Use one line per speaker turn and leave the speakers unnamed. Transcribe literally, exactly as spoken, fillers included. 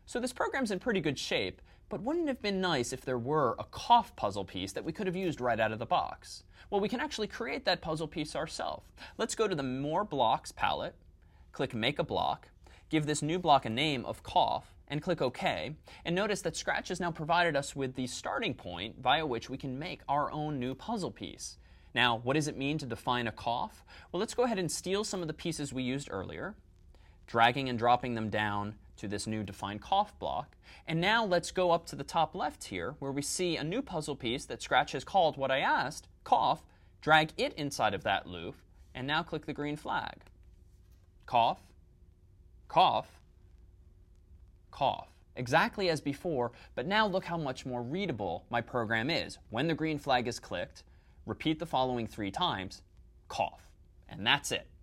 So this program's in pretty good shape, but wouldn't it have been nice if there were a cough puzzle piece that we could have used right out of the box? Well, we can actually create that puzzle piece ourselves. Let's go to the More Blocks palette, click Make a Block, give this new block a name of cough, and click OK. And notice that Scratch has now provided us with the starting point via which we can make our own new puzzle piece. Now, what does it mean to define a cough? Well, let's go ahead and steal some of the pieces we used earlier, dragging and dropping them down to this new define cough block. And now let's go up to the top left here where we see a new puzzle piece that Scratch has called what I asked, cough, drag it inside of that loop, and now click the green flag. Cough, cough, cough. Exactly as before, but now look how much more readable my program is. When the green flag is clicked, repeat the following three times, cough. And that's it.